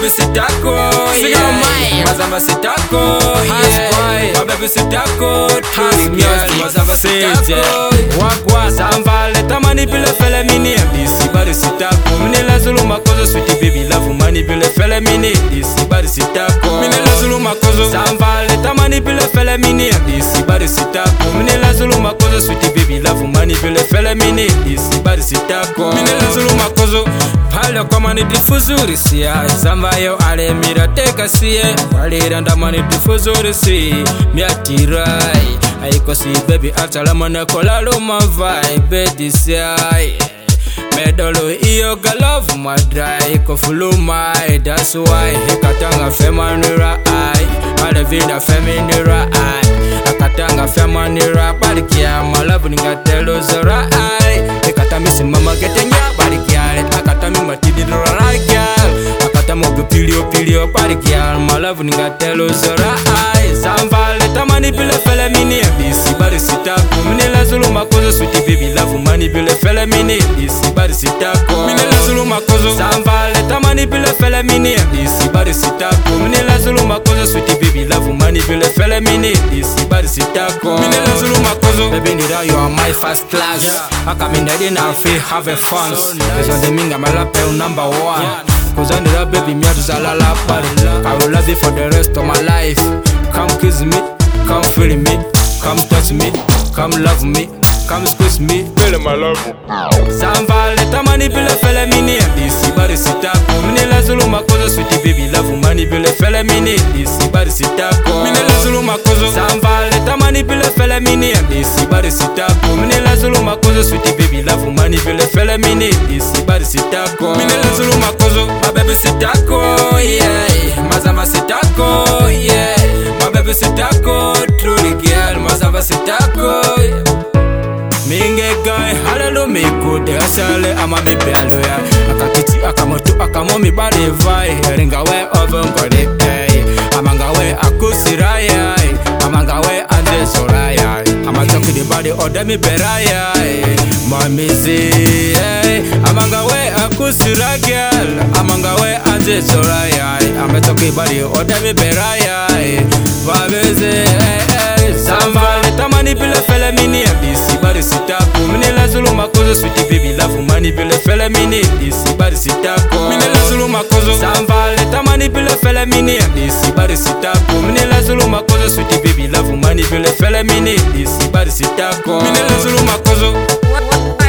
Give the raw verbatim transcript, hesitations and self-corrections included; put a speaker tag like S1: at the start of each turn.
S1: baby sitako, yeah. Mazamba sitako, yeah. My baby sitako, trust me, mazamba sitako. Wakwa samba leta mani pile fele mini disi bari sitako. Mine la zulu makozo sweetie baby love mani pile fele mini disi bari sitako. Mine la zulu makozo samba leta mani pile fele mini disi bari sitako. Mine la zulu makozo sweetie baby love mani pile fele mini disi bari sitako. Mine la zulu makozo pale kwa mani difuzuri siya zamba yo ale mira teka siye walira ndamani difuzuri si miatirai aiko si baby atala mana kola luma vibe disai medolo iyo galove madrai ko fuluma that's why hekatanga femanira ai alevina feminira ai akatanga femanira balikia malavu ningatelo zora ai hekatamisi mama getenya balikia akatami matidira girl akatamo pilio pilio balikia malavu ningatelo zora ai zambale tamani pile fele mini disi bari sitako mine la zulu makozo sweetie baby love mani pile fele mini disi bari sitako mine la zulu makozo zambale tamani pile fele mini disi bari sitako mine la zulu makozo sweetie baby love mani pile fele mini disi bari sitako mine la zulu makozo baby nira you are my first class akaminda dina free have a fun ezo de minga malape number one cause I need a baby me to zalala party I will love you for the rest of my life come kiss me come feel me come touch me come love me come squeeze me feel my love samba leta mani pile fele mini disi bari sitako mine la zulu makozo sweetie baby love mani pile fele mini disi bari sitako mine la zulu makozo samba leta mani pile fele mini disi bari sitako mine la zulu makozo sweetie baby love mani pile fele mini disi bari sitako mine la zulu makozo my baby sitako yeah mazamba sitako yeah my baby sitako truly girl mazamba sitako yeah. Minge guy, hallelujah, me good asale ama me belo ya akatiti akamoto akamomi body vai ringa we oven body eh amanga we akusiraya amanga we ande soraya amatoki the body order me beraya mamizi eh amanga we akusiraya amanga we ande soraya amatoki body order me beraya mamizi eh samba tamani pile fele mini disi bari sitako mine la zulu makozo sweetie baby love mani pile fele mini disi bari sitako mine la zulu makozo samba leta mani pile fele mini disi bari sitako mine la zulu makozo sweetie baby love mani pile fele mini disi bari sitako mine la zulu makozo